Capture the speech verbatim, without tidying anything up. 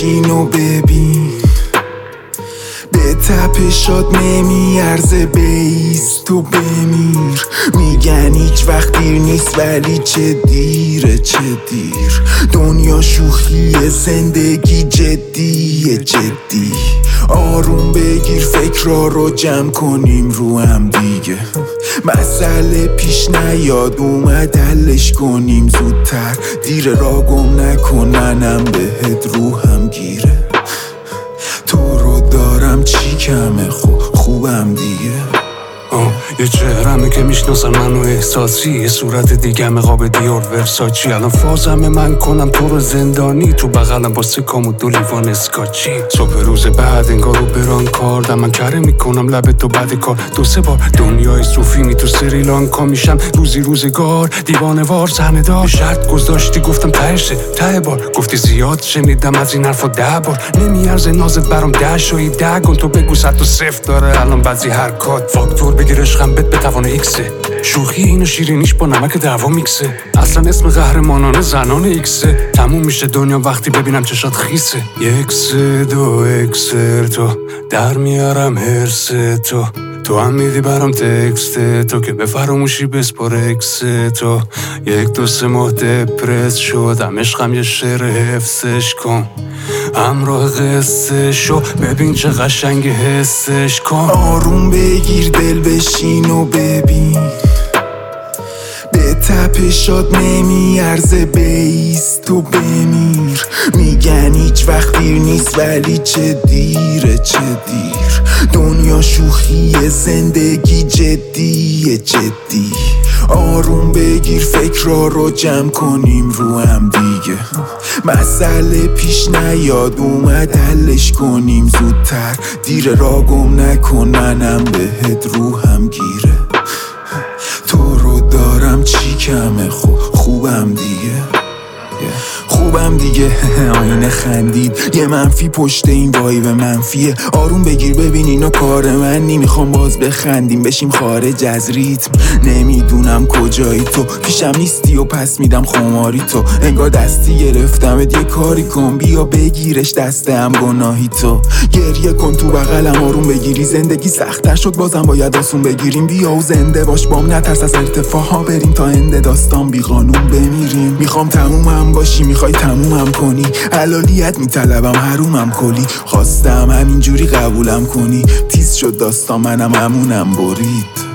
بشین و ببین به تپشات نمیارزه بیست و بمیر. میگن هیچ وقت دیر نیست ولی چه دیره چه دیر. دنیا شوخیه زندگی جدیه جدی. آروم بگیر فکرها رو جمع کنیم رو هم دیگه. مسئله پیش نیاد اومد حلش کنیم زودتر. دیر را گم نکن منم بهت روحم گیره. تو رو دارم چی کمه خو خوبم دیگه. آه یه چهرمه که میشناسن منو احساسی، یه صورت دیگه قاب دیور ورساچی. الان فازمه من کنم تو رو زندانی، تو بغلم با سکام و دو لیوان اسکاچی. صبح روز بعد انگار رو بران کار من کره میکنم لب تو بعد کار. دو سه بار دنیای صوفی تو سریلانکا میشم روزی روزگار. دیوانه وار صحنه دار شرط گذاشتی گفتم تهشه ته بار. گفتی زیاد شنیدم از این حرفا ده بار. نمیارزه نازت برام ده شوی ده گن. تو بگو صد و صفر داره الان بعضی حرکات. فاکتور بگیر عشقم بد به توان ایکسه. شوخی اینو شیرینیش با نمک دعوا میکسه. اصلا اسم قهرمانان زنان ایکسه. تموم میشه دنیا وقتی ببینم چشات خیسه. یک سه دو اکسر تو در میارم هرس تو. تو هم میدی برام تکست تو که به فراموشی بسپار اکس تو. یک دو سه ماه دپرس شدم عشقم یه شعر حفظش کن. همراه قصه شو ببین چه قشنگ حسش کن. آروم بگیر دل بشین و ببین به تپشات نمیارزه بیست و بمیر. میگن هیچ وقت دیر نیست ولی چه دیره چه دیر. دنیا شوخیه زندگی جدیه جدی. آروم بگیر فکرها رو جمع کنیم رو هم دیگه. مسئله پیش نیاد اومد حلش کنیم زودتر. دیر را گم نکن منم بهت روحم گیره. تو رو دارم چی کمه خو خوبم دیگه. خوبم دیگه. آینه خندید یه منفی پشت این وایب منفیه. آروم بگیر ببین اینا کار من نی. میخوام باز بخندیم بشیم خارج از ریتم. نمیدونم کجایی تو پیشم نیستی و پس میدم خماری تو. انگار دستی گرفتمت یه کاری کن بیا بگیرش دستم گناهی تو. گریه کن تو بغلم آروم بگیری. زندگی سخت‌تر شد بازم باید آسون بگیریم. بیا و زنده باش بام نترس از ارتفاع ها بریم تا اند داستان بی قانون بمیریم. میخوام تمومم باشی میخوای تمومم کنی. حلالیت میطلبم حرومم کلی. خواستم همینجوری قبولم کنی. تیز شد داستان منم همونم برید.